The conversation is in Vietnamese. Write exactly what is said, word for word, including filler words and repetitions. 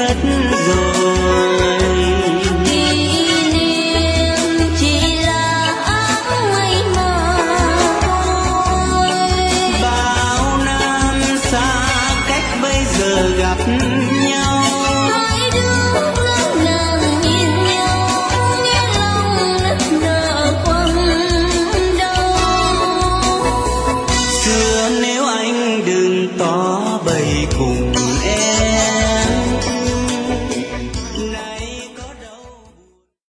mất rồi. Kỷ niệm chỉ là áng mây mờ thôi. Bao năm xa cách bây giờ gặp nhau, Hai đứa ngỡ ngàng nhìn nhau, nghe lòng nức nở quặn đau. xưa nếu anh đừng tỏ